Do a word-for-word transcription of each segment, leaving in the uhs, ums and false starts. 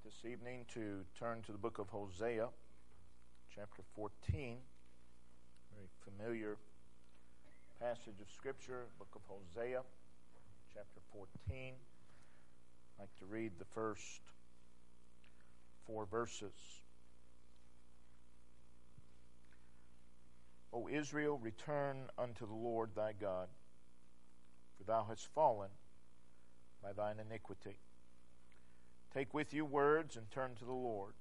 this evening to turn to the book of Hosea, chapter fourteen. Very familiar passage of Scripture, book of Hosea, chapter fourteen. I'd like to read the first four verses. O Israel, return unto the Lord thy God, for thou hast fallen by thine iniquity. Take with you words and turn to the Lord.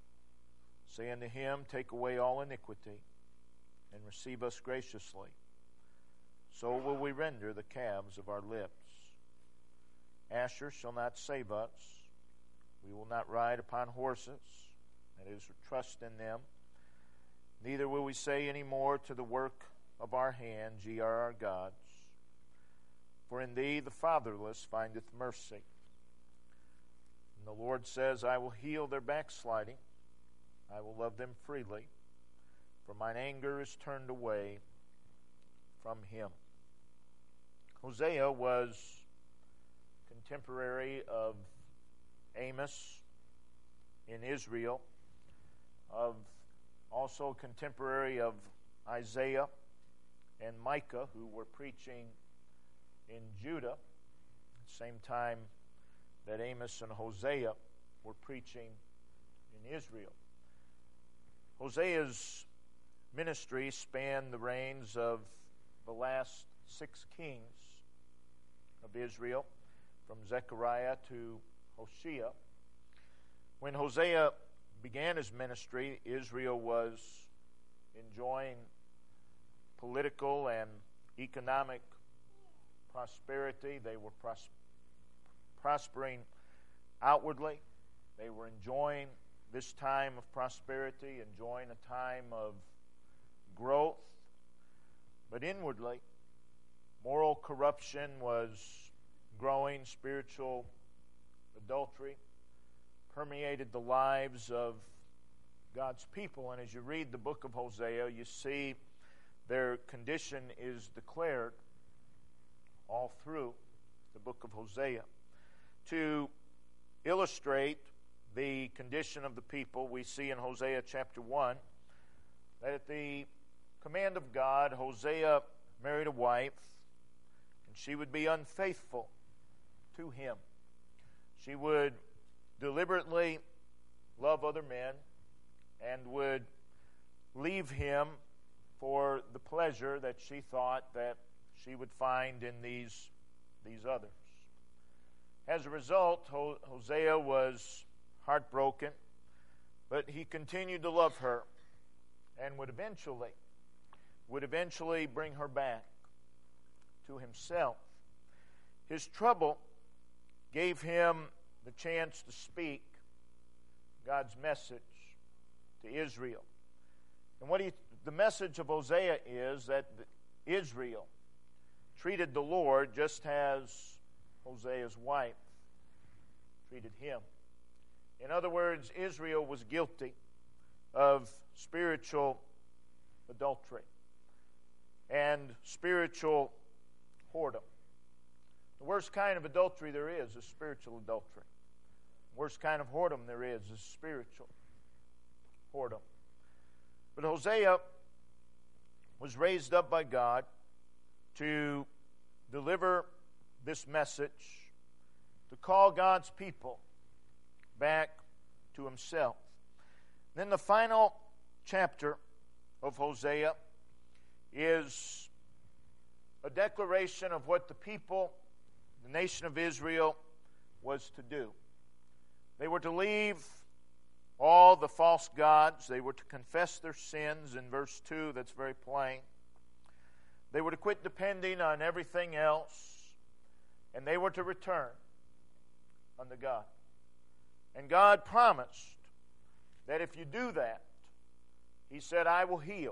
Say unto him, take away all iniquity, and receive us graciously. So will we render the calves of our lips. Asher shall not save us. We will not ride upon horses, that is, trust in them. Neither will we say any more to the work of our hands, ye are our gods. For in thee the fatherless findeth mercy. And the Lord says, I will heal their backsliding. I will love them freely. For mine anger is turned away from him. Hosea was contemporary of Amos in Israel, of also contemporary of Isaiah and Micah, who were preaching in Judah at the same time that Amos and Hosea were preaching in Israel. Hosea's ministry spanned the reigns of the last six kings of Israel, from Zechariah to Hoshea. When Hosea began his ministry, Israel was enjoying political and economic prosperity. They were pros- prospering outwardly. They were enjoying this time of prosperity, enjoying a time of growth. But inwardly, moral corruption was growing. Spiritual adultery permeated the lives of God's people. And as you read the book of Hosea, you see their condition is declared all through the book of Hosea. To illustrate the condition of the people, we see in Hosea chapter one that at the command of God, Hosea married a wife, and she would be unfaithful to him. She would deliberately love other men and would leave him for the pleasure that she thought that she would find in these, these others. As a result, Hosea was heartbroken, but he continued to love her and would eventually would eventually bring her back to himself. His trouble gave him the chance to speak God's message to Israel. And what he, the message of Hosea is that Israel treated the Lord just as Hosea's wife treated him. In other words, Israel was guilty of spiritual adultery and spiritual whoredom. The worst kind of adultery there is is spiritual adultery. The worst kind of whoredom there is is spiritual whoredom. But Hosea was raised up by God to deliver this message, to call God's people back to himself. Then the final chapter of Hosea is a declaration of what the people, the nation of Israel, was to do. They were to leave all the false gods. They were to confess their sins in verse two, that's very plain. They were to quit depending on everything else, and they were to return unto God. And God promised that if you do that, he said, I will heal.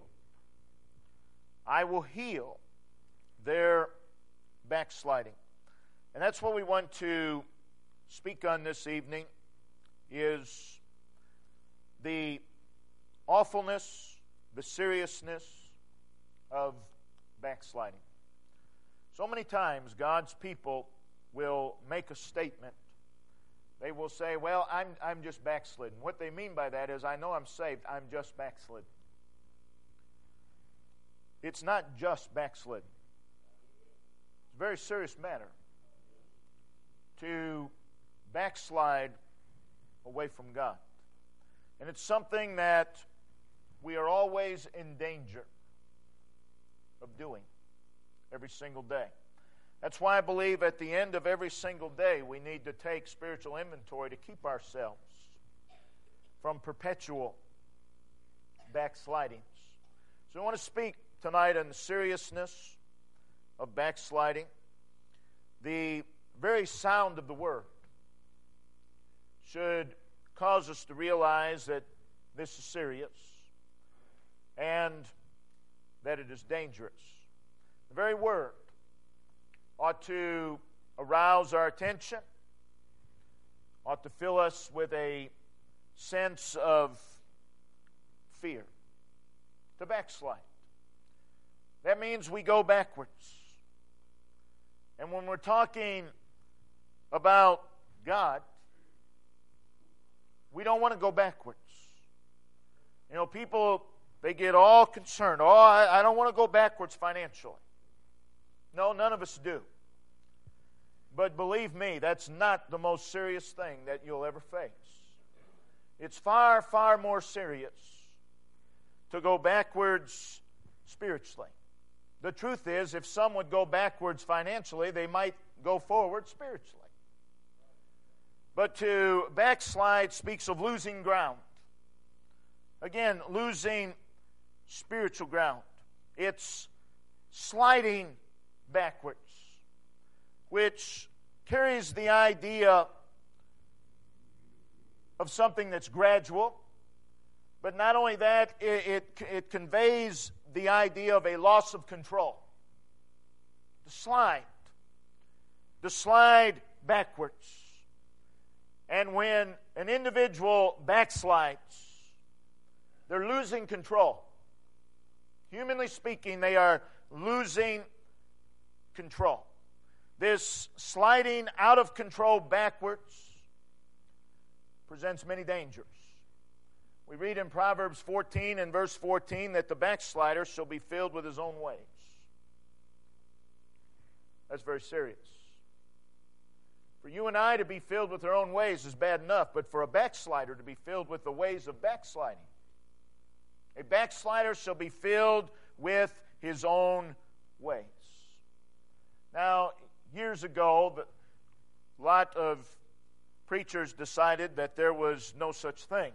I will heal their backsliding. And that's what we want to speak on this evening, is the awfulness, the seriousness of backsliding. So many times God's people will make a statement They will say, well, I'm, I'm just backslidden. What they mean by that is, I know I'm saved, I'm just backslidden. It's not just backslidden. It's a very serious matter to backslide away from God. And it's something that we are always in danger of doing every single day. That's why I believe at the end of every single day we need to take spiritual inventory to keep ourselves from perpetual backslidings. So I want to speak tonight on the seriousness of backsliding. The very sound of the word should cause us to realize that this is serious and that it is dangerous. The very word ought to arouse our attention, ought to fill us with a sense of fear, to backslide. That means we go backwards. And when we're talking about God, we don't want to go backwards. You know, people, they get all concerned. Oh, I, I don't want to go backwards financially. No, none of us do. But believe me, that's not the most serious thing that you'll ever face. It's far, far more serious to go backwards spiritually. The truth is, if some would go backwards financially, they might go forward spiritually. But to backslide speaks of losing ground. Again, losing spiritual ground. It's sliding backwards, which carries the idea of something that's gradual. But not only that, it, it, it conveys the idea of a loss of control. To slide. To slide backwards. And when an individual backslides, they're losing control. Humanly speaking, they are losing control. This sliding out of control backwards presents many dangers. We read in Proverbs fourteen and verse fourteen that the backslider shall be filled with his own ways. That's very serious. For you and I to be filled with our own ways is bad enough, but for a backslider to be filled with the ways of backsliding. A backslider shall be filled with his own ways. Now, years ago, a lot of preachers decided that there was no such thing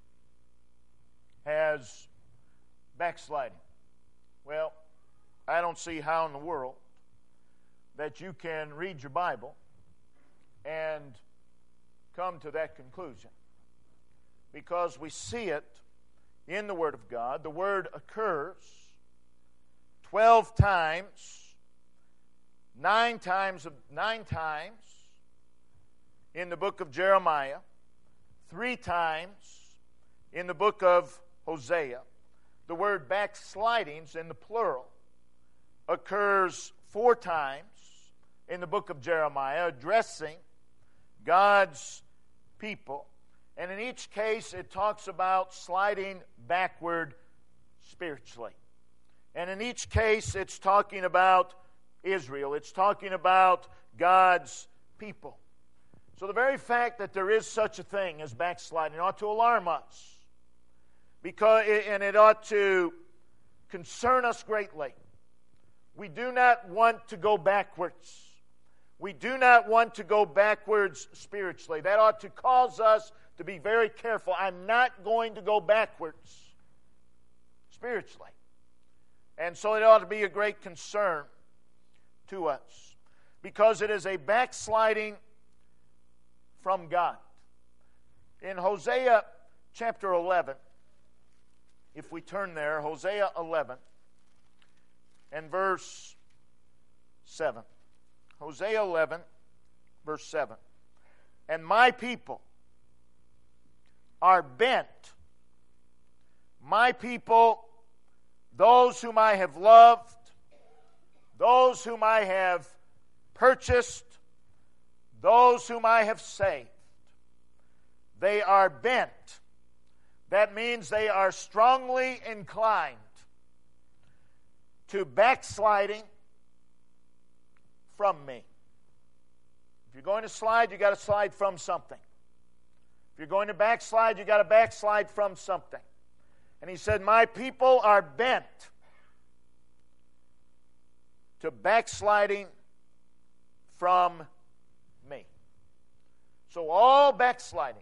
as backsliding. Well, I don't see how in the world that you can read your Bible and come to that conclusion, because we see it in the Word of God. The word occurs twelve times, nine times, nine times in the book of Jeremiah, three times in the book of Hosea. The word backslidings in the plural occurs four times in the book of Jeremiah, addressing God's people. And in each case, it talks about sliding backward spiritually. And in each case, it's talking about Israel. It's talking about God's people. So the very fact that there is such a thing as backsliding ought to alarm us. Because, and it ought to concern us greatly. We do not want to go backwards. We do not want to go backwards spiritually. That ought to cause us to be very careful. I'm not going to go backwards spiritually. And so it ought to be a great concern to us, because it is a backsliding from God. In Hosea chapter eleven, if we turn there, Hosea eleven and verse seven. Hosea eleven, verse seven. And my people are bent. My people, those whom I have loved, those whom I have purchased, those whom I have saved. they are bent. That means they are strongly inclined to backsliding from me. If you're going to slide, you've got to slide from something. If you're going to backslide, you've got to backslide from something. And he said, my people are bent to backsliding from me. So all backsliding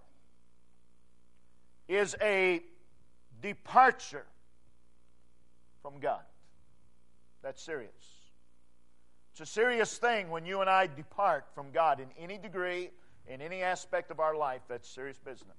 is a departure from God. That's serious. It's a serious thing when you and I depart from God in any degree, in any aspect of our life. That's serious business.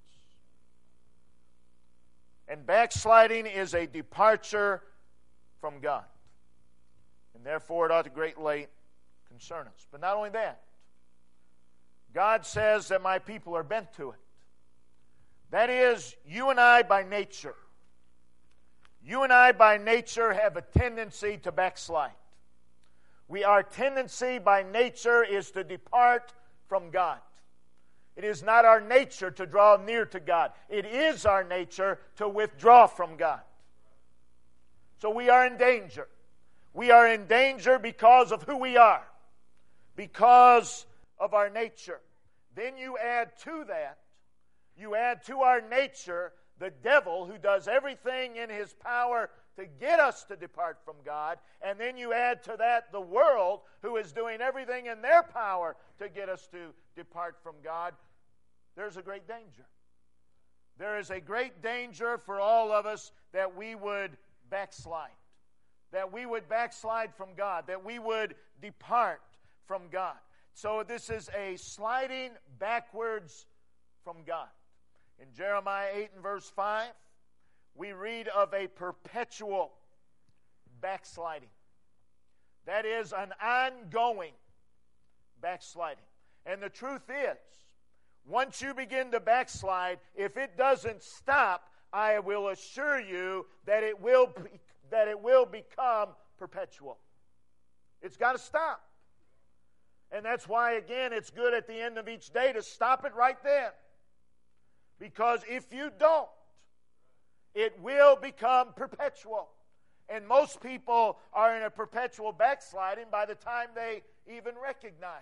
And backsliding is a departure from God. And therefore it ought to greatly concern us. But not only that, God says that my people are bent to it. That is, you and I by nature, you and I by nature have a tendency to backslide. We, our tendency by nature is to depart from God. It is not our nature to draw near to God. It is our nature to withdraw from God. So we are in danger. We are in danger because of who we are, because of our nature. Then you add to that, you add to our nature the devil who does everything in his power to get us to depart from God, and then you add to that the world who is doing everything in their power to get us to depart from God. There's a great danger. There is a great danger for all of us that we would backslide, that we would backslide from God, that we would depart from God. So this is a sliding backwards from God. In Jeremiah eight and verse five, we read of a perpetual backsliding. That is an ongoing backsliding. And the truth is, once you begin to backslide, if it doesn't stop, I will assure you that it will be, that it will become perpetual. It's got to stop. And that's why, again, it's good at the end of each day to stop it right then. Because if you don't, it will become perpetual. And most people are in a perpetual backsliding by the time they even recognize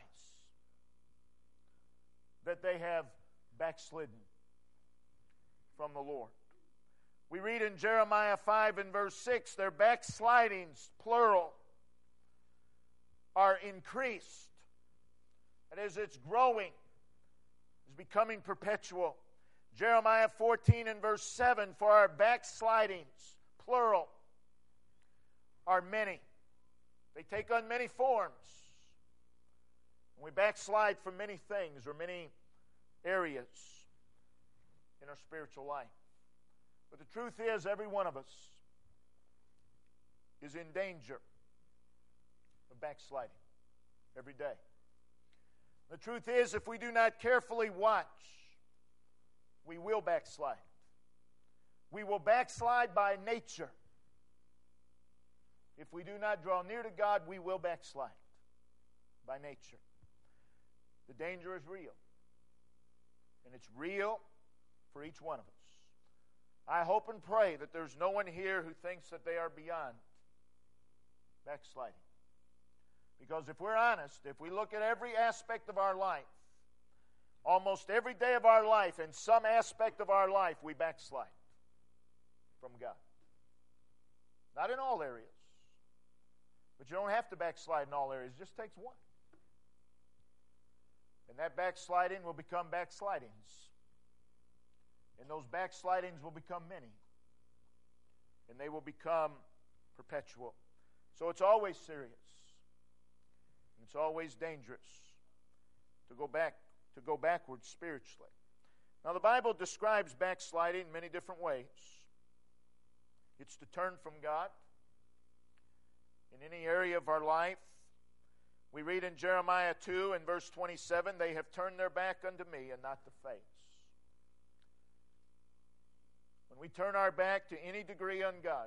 that they have backslidden from the Lord. We read in Jeremiah five and verse six, their backslidings, plural, are increased. That is, it's growing. It's becoming perpetual. Jeremiah fourteen and verse seven, for our backslidings, plural, are many. They take on many forms. We backslide from many things or many areas in our spiritual life. But the truth is, every one of us is in danger of backsliding every day. The truth is, if we do not carefully watch, we will backslide. We will backslide by nature. If we do not draw near to God, we will backslide by nature. The danger is real. And it's real for each one of us. I hope and pray that there's no one here who thinks that they are beyond backsliding. Because if we're honest, if we look at every aspect of our life, almost every day of our life, in some aspect of our life, we backslide from God. Not in all areas. But you don't have to backslide in all areas. It just takes one. And that backsliding will become backslidings. And those backslidings will become many. And they will become perpetual. So it's always serious. And it's always dangerous to go back, to go backwards spiritually. Now the Bible describes backsliding in many different ways. It's to turn from God in any area of our life. We read in Jeremiah two and verse twenty-seven, they have turned their back unto me and not the face. When we turn our back to any degree on God,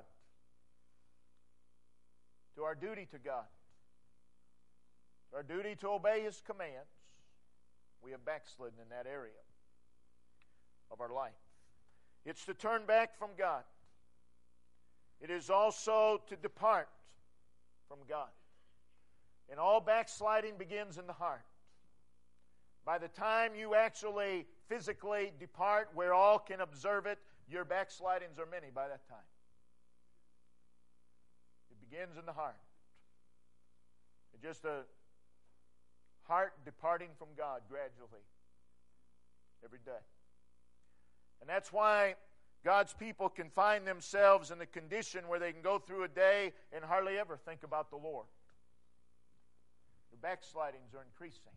to our duty to God, to our duty to obey His commands, we have backslidden in that area. of our life. It's to turn back from God. It is also to depart from God. And all backsliding begins in the heart. By the time you actually physically depart where all can observe it, your backslidings are many by that time. It begins in the heart. It's just a heart departing from God gradually every day. And that's why God's people can find themselves in the condition where they can go through a day and hardly ever think about the Lord. Their backslidings are increasing.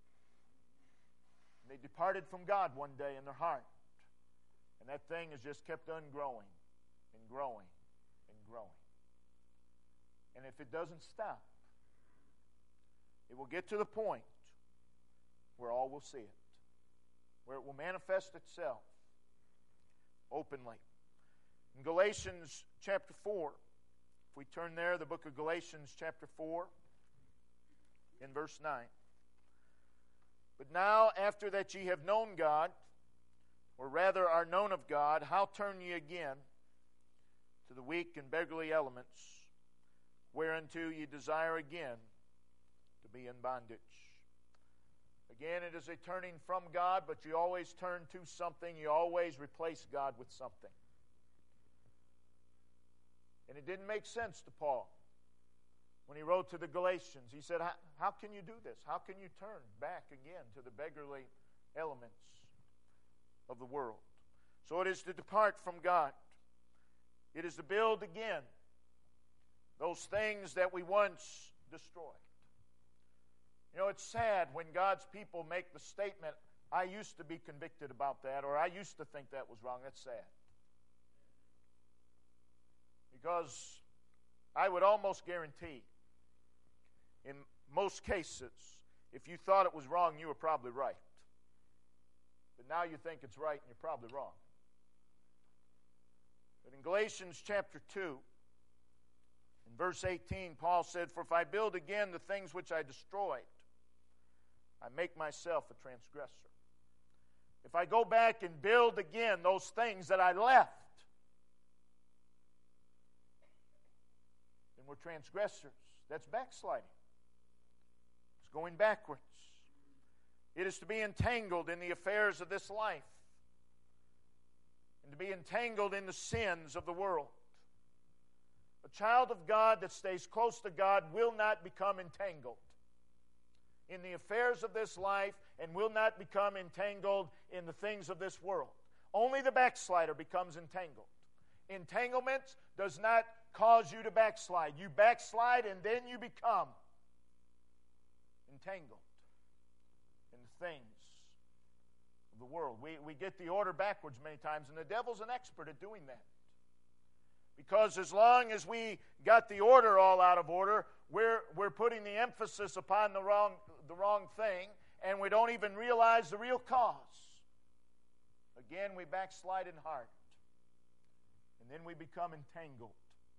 They departed from God one day in their heart. And that thing has just kept on growing and growing and growing. And if it doesn't stop, it will get to the point where all will see it, where it will manifest itself openly. In Galatians chapter four, if we turn there, the book of Galatians chapter four, in verse nine. But now, after that ye have known God, or rather are known of God, how turn ye again to the weak and beggarly elements, whereunto ye desire again to be in bondage? Again, it is a turning from God, but you always turn to something. You always replace God with something. And it didn't make sense to Paul when he wrote to the Galatians. He said, how can you do this? How can you turn back again to the beggarly elements of the world? So it is to depart from God. It is to build again those things that we once destroyed. You know, it's sad when God's people make the statement, I used to be convicted about that, or I used to think that was wrong. That's sad. Because I would almost guarantee, in most cases, if you thought it was wrong, you were probably right. But now you think it's right and you're probably wrong. But in Galatians chapter two, in verse eighteen, Paul said, For if I build again the things which I destroyed, I make myself a transgressor. If I go back and build again those things that I left, then we're transgressors. That's backsliding. It's going backwards. It is to be entangled in the affairs of this life and to be entangled in the sins of the world. A child of God that stays close to God will not become entangled in the affairs of this life and will not become entangled in the things of this world. Only the backslider becomes entangled. Entanglement does not cause you to backslide. You backslide and then you become entangled in the things of the world. We, we get the order backwards many times, and the devil's an expert at doing that. Because as long as we got the order all out of order, we're, we're putting the emphasis upon the wrong, the wrong thing, and we don't even realize the real cause. Again, we backslide in heart. And then we become entangled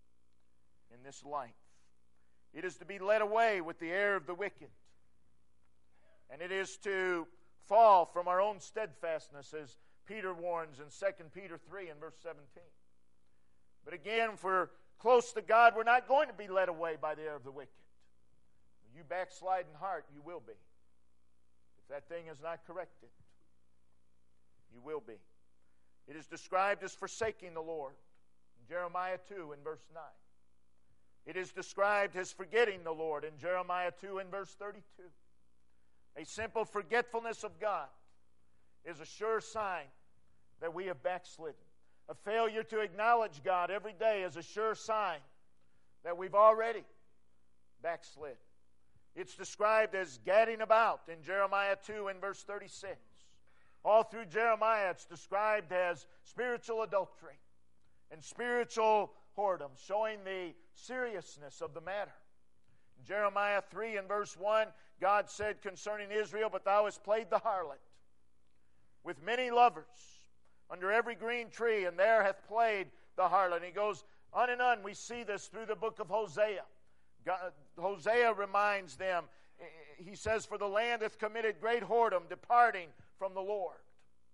in this life. It is to be led away with the air of the wicked. And it is to fall from our own steadfastness, as Peter warns in Second Peter three and verse seventeen. But again, if we're close to God, we're not going to be led away by the air of the wicked. When you backslide in heart, you will be. If that thing is not corrected, you will be. It is described as forsaking the Lord in Jeremiah two and verse nine. It is described as forgetting the Lord in Jeremiah two and verse thirty-two. A simple forgetfulness of God is a sure sign that we have backslidden. A failure to acknowledge God every day is a sure sign that we've already backslid. It's described as gadding about in Jeremiah two and verse thirty-six. All through Jeremiah, it's described as spiritual adultery and spiritual whoredom, showing the seriousness of the matter. In Jeremiah three and verse one, God said concerning Israel, But thou hast played the harlot with many lovers under every green tree, and there hath played the harlot. And he goes on and on. We see this through the book of Hosea. God, Hosea reminds them, he says, For the land hath committed great whoredom, departing from the Lord.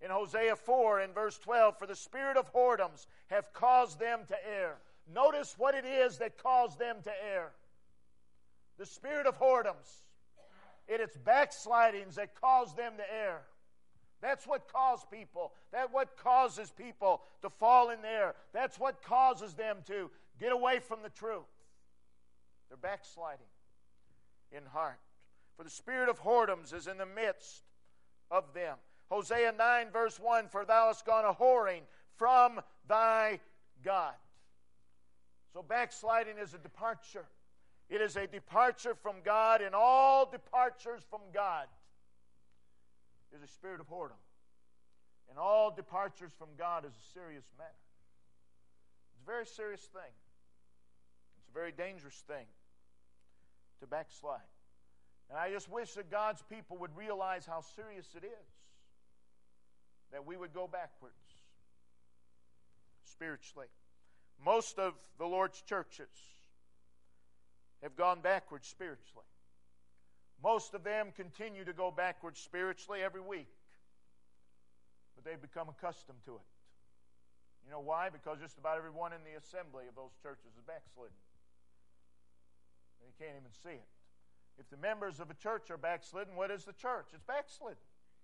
In Hosea four, in verse twelve, for the spirit of whoredoms have caused them to err. Notice what it is that caused them to err. The spirit of whoredoms. It is backslidings that cause them to err. That's what caused people. That's what causes people to fall in error. That's what causes them to get away from the truth. They're backsliding in heart. For the spirit of whoredoms is in the midst of them. Hosea nine verse one, for thou hast gone a whoring from thy God. So backsliding is a departure. It is a departure from God, and all departures from God is a spirit of whoredom. And all departures from God is a serious matter. It's a very serious thing. It's a very dangerous thing to backslide. And I just wish that God's people would realize how serious it is that we would go backwards spiritually. Most of the Lord's churches have gone backwards spiritually. Most of them continue to go backwards spiritually every week. But they've become accustomed to it. You know why? Because just about everyone in the assembly of those churches is backslidden. And you can't even see it. If the members of a church are backslidden, what is the church? It's backslidden.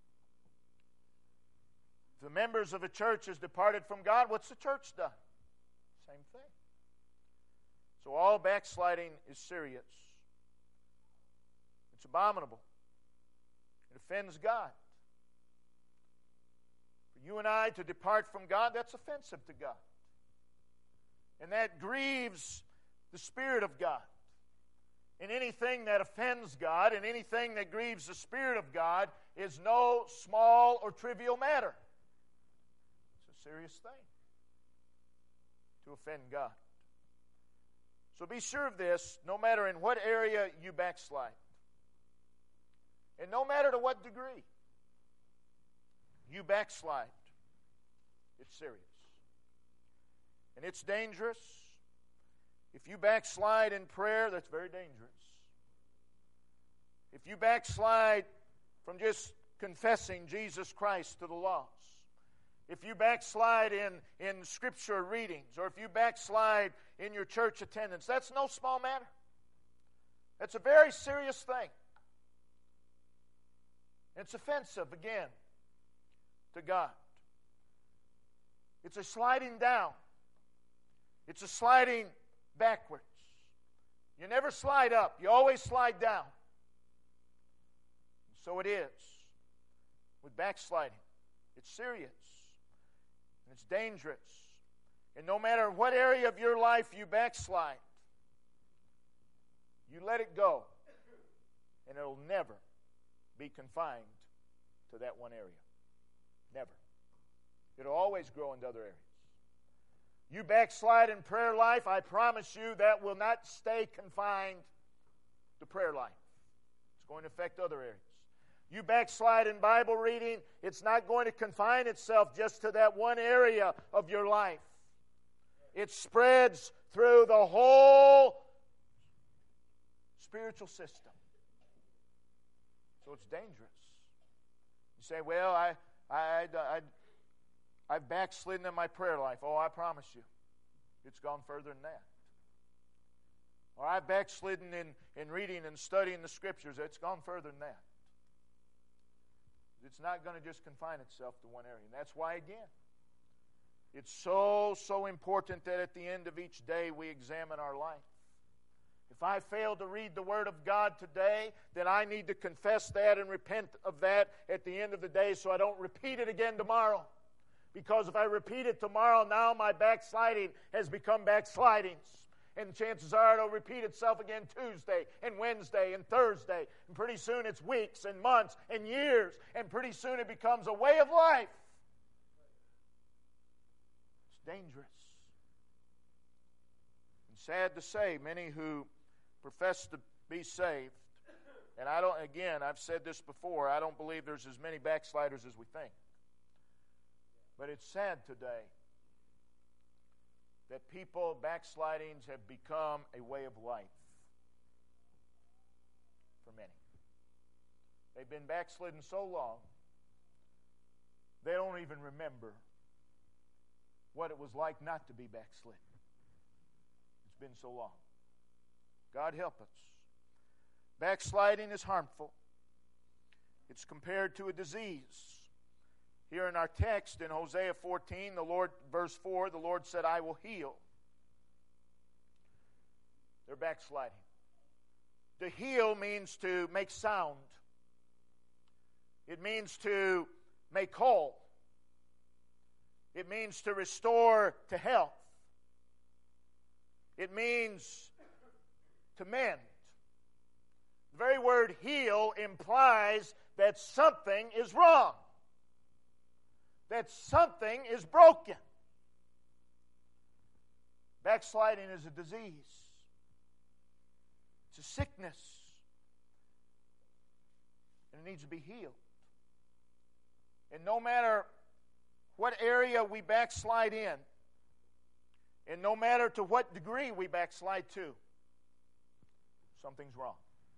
If the members of a church has departed from God, what's the church done? Same thing. So all backsliding is serious. It's abominable. It offends God. For you and I to depart from God, that's offensive to God. And that grieves the Spirit of God. And anything that offends God and anything that grieves the Spirit of God is no small or trivial matter. It's a serious thing to offend God. So be sure of this, no matter in what area you backslide, and no matter to what degree you backslide, it's serious. And it's dangerous. If you backslide in prayer, that's very dangerous. If you backslide from just confessing Jesus Christ to the lost, if you backslide in, in Scripture readings, or if you backslide in your church attendance, that's no small matter. That's a very serious thing. It's offensive, again, to God. It's a sliding down. It's a sliding backwards. You never slide up. You always slide down. So it is with backsliding. It's serious. And it's dangerous. And no matter what area of your life you backslide, you let it go, and it'll never be confined to that one area. Never. It'll always grow into other areas. You backslide in prayer life, I promise you that will not stay confined to prayer life. It's going to affect other areas. You backslide in Bible reading, it's not going to confine itself just to that one area of your life. It spreads through the whole spiritual system. So it's dangerous. You say, well, I, I, I, I've backslidden in my prayer life. Oh, I promise you, it's gone further than that. Or I've backslidden in, in reading and studying the Scriptures. It's gone further than that. It's not going to just confine itself to one area. And that's why, again, it's so, so important that at the end of each day we examine our life. If I fail to read the Word of God today, then I need to confess that and repent of that at the end of the day so I don't repeat it again tomorrow. Because if I repeat it tomorrow, now my backsliding has become backslidings. And chances are it'll repeat itself again Tuesday and Wednesday and Thursday. And pretty soon it's weeks and months and years. And pretty soon it becomes a way of life. It's dangerous. And sad to say, many who profess to be saved, and I don't, again, I've said this before, I don't believe there's as many backsliders as we think. But it's sad today that people, backslidings have become a way of life for many. They've been backslidden so long they don't even remember what it was like not to be backslidden. It's been so long. God help us. Backsliding is harmful. It's compared to a disease. Here in our text in Hosea fourteen, the Lord, verse four, the Lord said, I will heal. They're backsliding. To heal means to make sound. It means to make whole. It means to restore to health. It means to mend. The very word heal implies that something is wrong, that something is broken. Backsliding is a disease. It's a sickness. And it needs to be healed. And no matter what area we backslide in, and no matter to what degree we backslide to, something's wrong.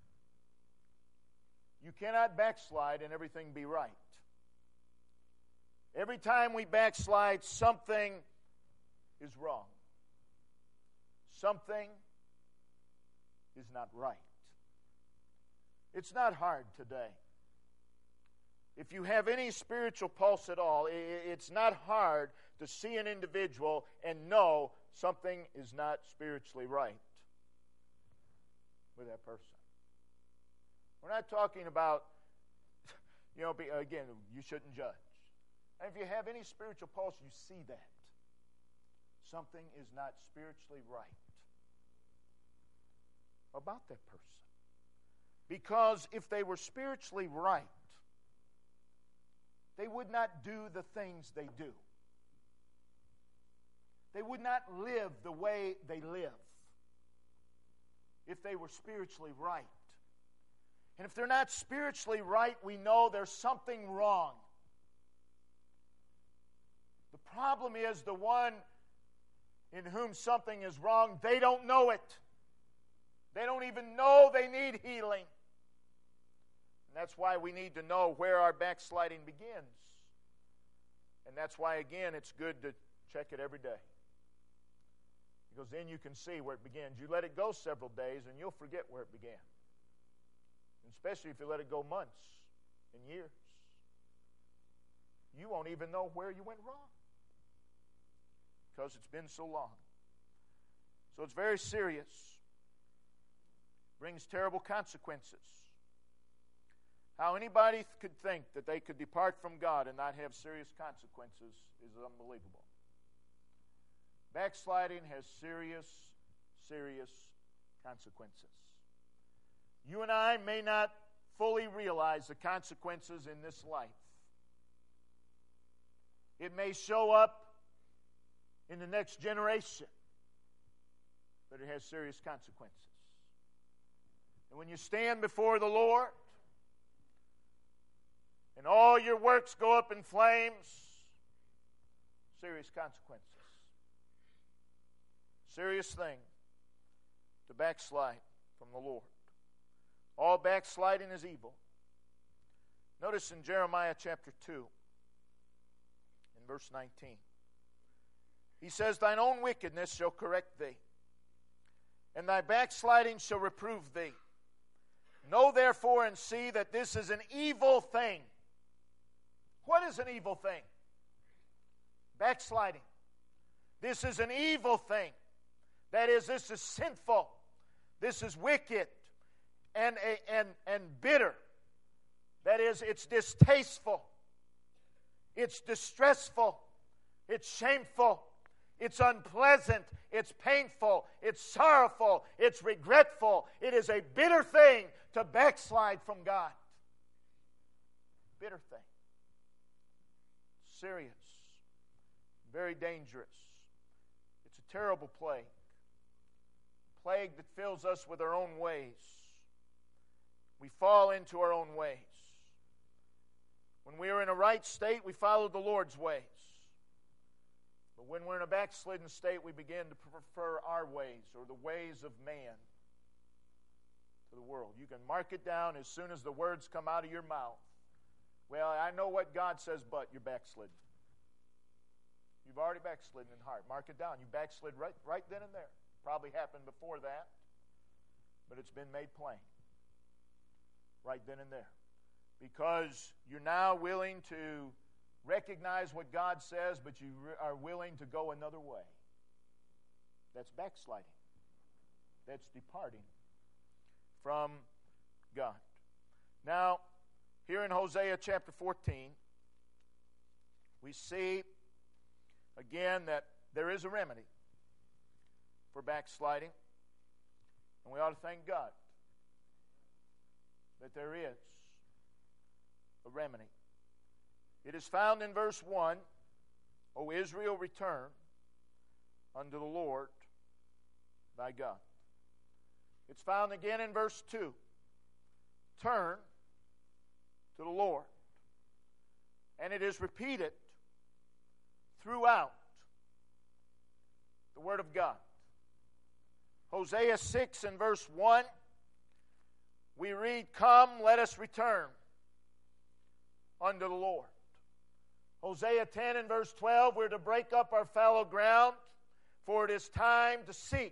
You cannot backslide and everything be right. Every time we backslide, something is wrong. Something is not right. It's not hard today. If you have any spiritual pulse at all, it's not hard to see an individual and know something is not spiritually right with that person. We're not talking about, you know, again, you shouldn't judge. And if you have any spiritual pulse, you see that. Something is not spiritually right about that person. Because if they were spiritually right, they would not do the things they do. They would not live the way they live if they were spiritually right. And if they're not spiritually right, we know there's something wrong. The problem is the one in whom something is wrong, they don't know it. They don't even know they need healing. And that's why we need to know where our backsliding begins. And that's why, again, it's good to check it every day. Because then you can see where it begins. You let it go several days and you'll forget where it began. Especially if you let it go months and years. You won't even know where you went wrong. Because it's been so long. So it's very serious. Brings terrible consequences. How anybody could think that they could depart from God and not have serious consequences is unbelievable. Backsliding has serious, serious consequences. You and I may not fully realize the consequences in this life. It may show up in the next generation, but it has serious consequences. And when you stand before the Lord, and all your works go up in flames, serious consequences. Serious thing to backslide from the Lord. All backsliding is evil. Notice in Jeremiah chapter two, in verse nineteen, he says, Thine own wickedness shall correct thee, and thy backsliding shall reprove thee. Know therefore and see that this is an evil thing. What is an evil thing? Backsliding. This is an evil thing. That is, this is sinful. This is wicked and, and, and bitter. That is, it's distasteful. It's distressful. It's shameful. It's unpleasant. It's painful. It's sorrowful. It's regretful. It is a bitter thing to backslide from God. Bitter thing. Serious. Very dangerous. It's a terrible plague. A plague that fills us with our own ways. We fall into our own ways. When we are in a right state, we follow the Lord's ways. But when we're in a backslidden state, we begin to prefer our ways or the ways of man to the world. You can mark it down as soon as the words come out of your mouth. Well, I I know what God says, but you're backslidden. You've already backslidden in heart. Mark it down. You backslid right, right then and there. Probably happened before that, but it's been made plain. Right then and there. Because you're now willing to recognize what God says, but you are willing to go another way. That's backsliding. That's departing from God. Now, here in Hosea chapter fourteen, we see again that there is a remedy for backsliding, and we ought to thank God that there is a remedy. It is found in verse one, O Israel, return unto the Lord thy God. It's found again in verse two, turn to the Lord. And it is repeated throughout the Word of God. Hosea six and verse one, we read, come, let us return unto the Lord. Hosea ten and verse twelve, we're to break up our fallow ground, for it is time to seek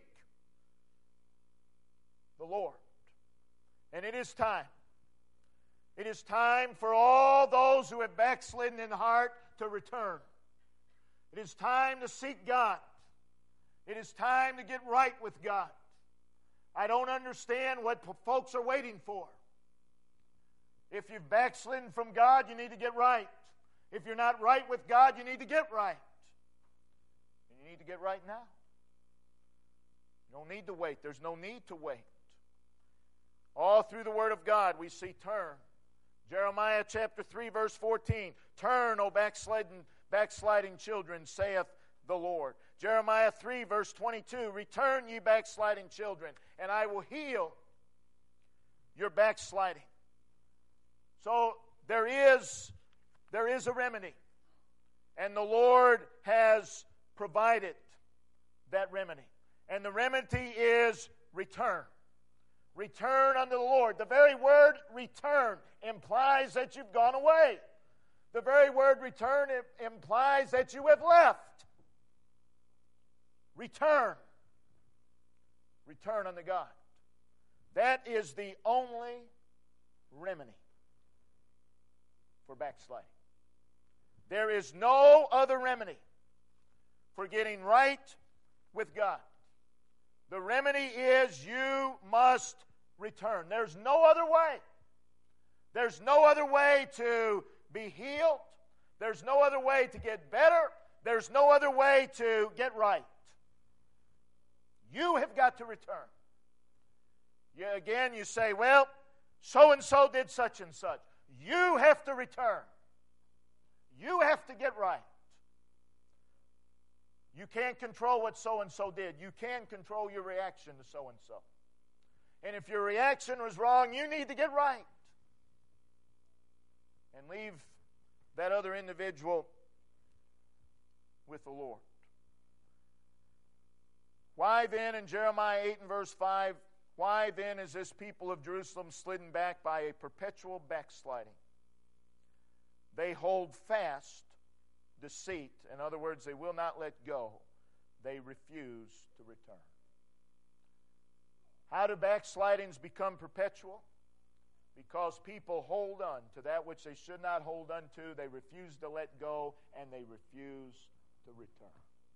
the Lord. And it is time. It is time for all those who have backslidden in heart to return. It is time to seek God. It is time to get right with God. I don't understand what folks are waiting for. If you've backslidden from God, you need to get right. If you're not right with God, you need to get right. And you need to get right now. You don't need to wait. There's no need to wait. All through the Word of God, we see turn. Jeremiah chapter three, verse fourteen. Turn, O backsliding, backsliding children, saith the Lord. Jeremiah three, verse twenty-two. Return, ye backsliding children, and I will heal your backsliding. So there is, there is a remedy. And the Lord has provided that remedy. And the remedy is return. Return unto the Lord. The very word return implies that you've gone away. The very word return implies that you have left. Return. Return unto God. That is the only remedy for backsliding. There is no other remedy for getting right with God. The remedy is you must return. There's no other way. There's no other way to be healed. There's no other way to get better. There's no other way to get right. You have got to return. You, again, you say, well, so-and-so did such and such. You have to return. You have to get right. You can't control what so-and-so did. You can control your reaction to so-and-so. And if your reaction was wrong, you need to get right. And leave that other individual with the Lord. Why then, in Jeremiah eight and verse five, why then is this people of Jerusalem slidden back by a perpetual backsliding? They hold fast deceit. In other words, they will not let go. They refuse to return. How do backslidings become perpetual? Because people hold on to that which they should not hold on to. They refuse to let go, and they refuse to return.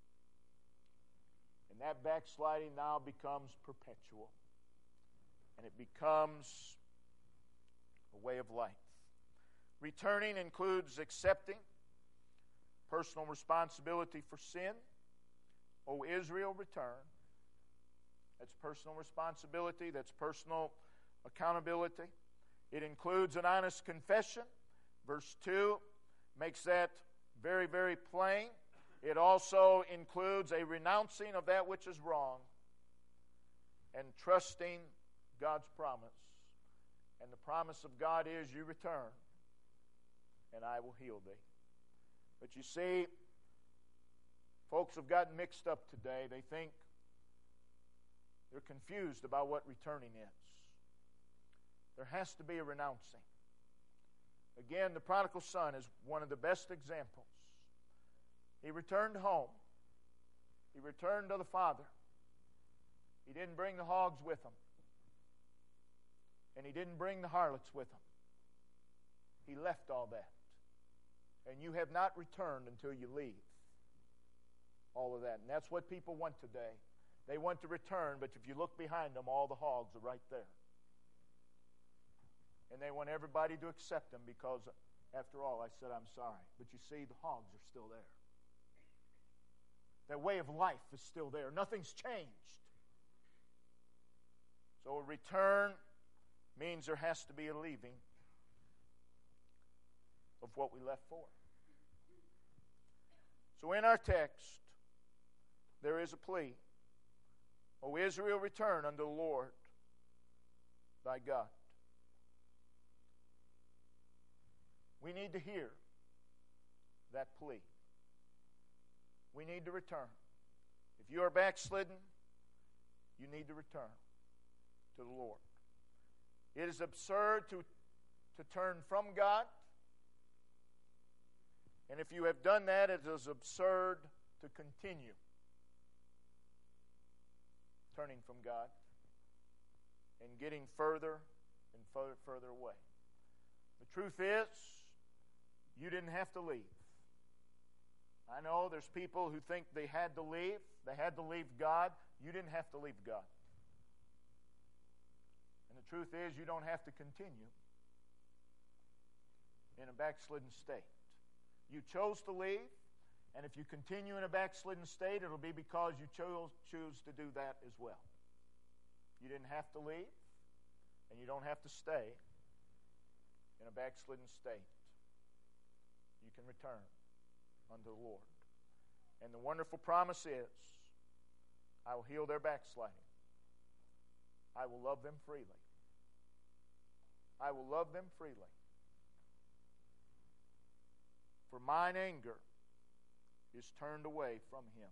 And that backsliding now becomes perpetual. And it becomes a way of life. Returning includes accepting personal responsibility for sin. O Israel, return. That's personal responsibility. That's personal accountability. It includes an honest confession. Verse two makes that very, very plain. It also includes a renouncing of that which is wrong and trusting God's promise. And the promise of God is, you return, and I will heal thee. But you see, folks have gotten mixed up today. They think they're confused about what returning is. There has to be a renouncing. Again, the prodigal son is one of the best examples. He returned home. He returned to the father. He didn't bring the hogs with him. And he didn't bring the harlots with him. He left all that. And you have not returned until you leave all of that. And that's what people want today. They want to return, but if you look behind them, all the hogs are right there. And they want everybody to accept them because, after all, I said I'm sorry. But you see, the hogs are still there. Their way of life is still there. Nothing's changed. So a return means there has to be a leaving of what we left for. So in our text, there is a plea. O Israel, return unto the Lord thy God. We need to hear that plea. We need to return. If you are backslidden, you need to return to the Lord. It is absurd to, to turn from God. And if you have done that, it is absurd to continue turning from God and getting further and further, further away. The truth is, you didn't have to leave. I know there's people who think they had to leave. They had to leave God. You didn't have to leave God. And the truth is, you don't have to continue in a backslidden state. You chose to leave, and if you continue in a backslidden state, it'll be because you chose choose to do that as well. You didn't have to leave, and you don't have to stay in a backslidden state. You can return unto the Lord. And the wonderful promise is, I will heal their backsliding. I will love them freely. I will love them freely. For mine anger is turned away from him.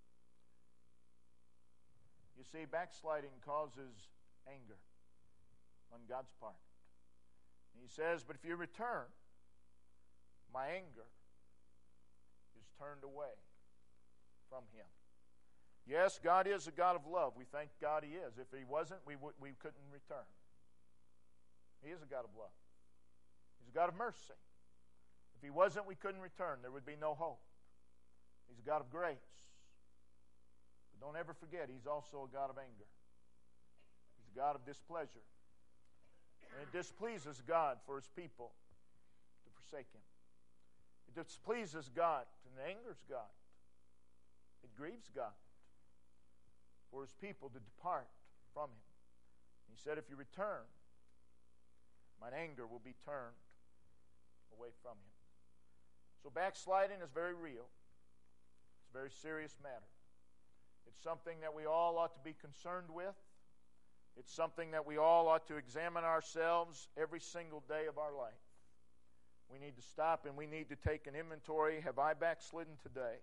You see, backsliding causes anger on God's part. And he says, but if you return, my anger is turned away from him. Yes, God is a God of love. We thank God he is. If he wasn't, we, would, we couldn't return. He is a God of love. He's a God of mercy. If he wasn't, we couldn't return. There would be no hope. He's a God of grace. But don't ever forget, he's also a God of anger. He's a God of displeasure. And it displeases God for his people to forsake him. It displeases God and angers God. It grieves God for his people to depart from him. He said, if you return, mine anger will be turned away from him. So backsliding is very real. It's a very serious matter. It's something that we all ought to be concerned with. It's something that we all ought to examine ourselves every single day of our life. We need to stop and we need to take an inventory. Have I backslidden today?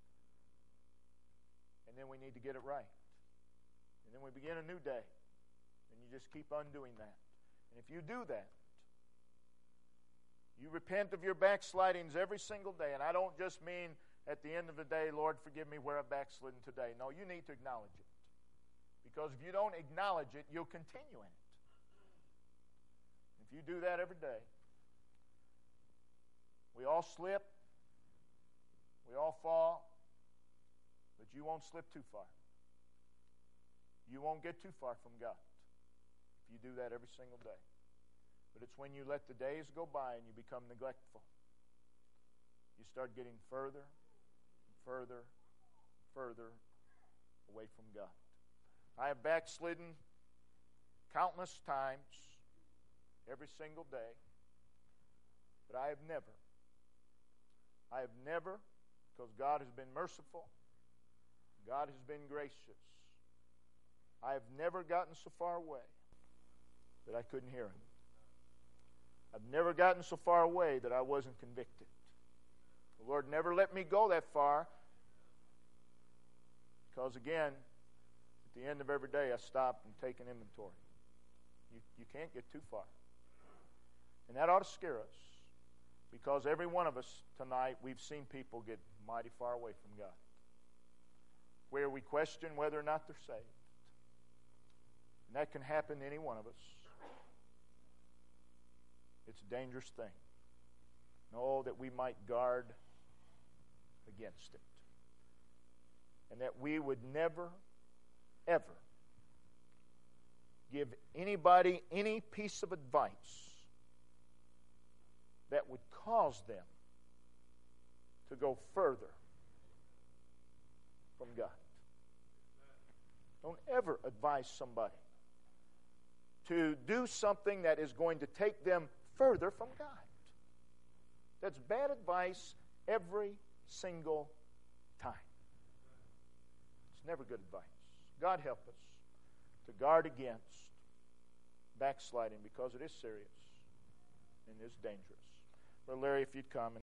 And then we need to get it right. And then we begin a new day. And you just keep on doing that. And if you do that, you repent of your backslidings every single day. And I don't just mean at the end of the day, Lord, forgive me where I've backslidden today. No, you need to acknowledge it. Because if you don't acknowledge it, you'll continue in it. If you do that every day, we all slip, we all fall, but you won't slip too far. You won't get too far from God if you do that every single day. But it's when you let the days go by and you become neglectful. You start getting further, further, further away from God. I have backslidden countless times, every single day, but I have never, I have never, because God has been merciful, God has been gracious, I have never gotten so far away that I couldn't hear him. I've never gotten so far away that I wasn't convicted. The Lord never let me go that far because, again, at the end of every day I stop and take an inventory. You, you can't get too far. And that ought to scare us. Because every one of us tonight, we've seen people get mighty far away from God, where we question whether or not they're saved. And that can happen to any one of us. It's a dangerous thing. No, that we might guard against it. And that we would never, ever give anybody any piece of advice that would cause them to go further from God. Don't ever advise somebody to do something that is going to take them further from God. That's bad advice every single time. It's never good advice. God help us to guard against backsliding, because it is serious and it is dangerous. Brother Larry, if you'd come.